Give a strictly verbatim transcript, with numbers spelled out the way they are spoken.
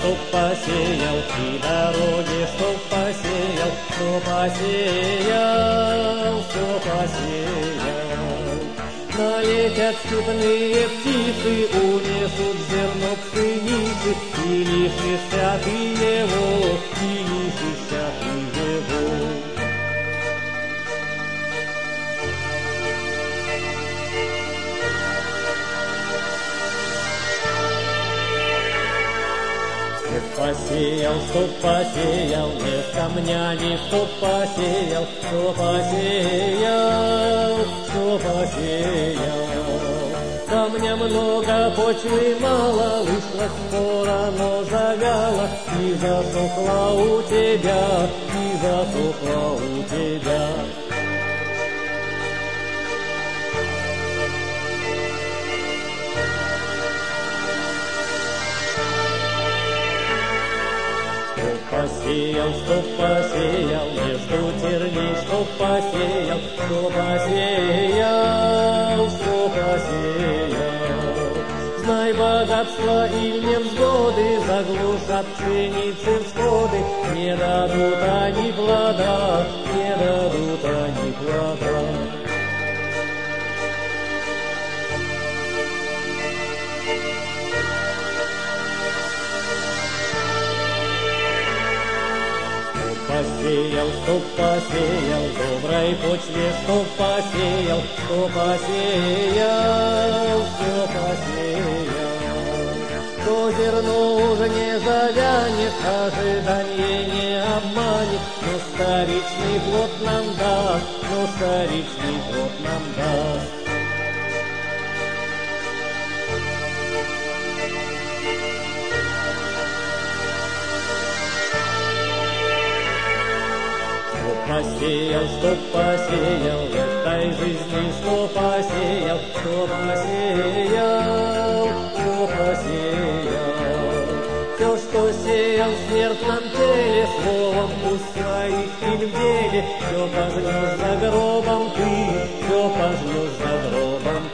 что посеял, и дороги, что посеял, что посеял, что посеял. Налетят степные птицы, унесут зерно пшеницы, и лишишься ты его, и лишишься ты его. Посеял, что посеял, не с камнями, что посеял, что посеял, что посеял. Камня много, почвы мало, вышла скоро, но завяла, и засохла у тебя, и засохла у тебя. Посеял, что посеял, между терней, что посеял, что посеял, что посеял. Знай, богатство и невзгоды заглушат пшеницы всходы, не дадут они плода, не дадут они плода. Посеял, что посеял, доброй почве, что посеял, что посеял, что посеял. То зерно уже не завянет, ожидание не обманет, но старичный плод нам даст, но старичный плод нам даст. Посеял, что посеял, в этой жизни, что посеял, что посеял, что посеял. Все, что сеял в смертном теле, словом усвоить в деле, все пожнешь за гробом ты, все пожнешь за гробом ты.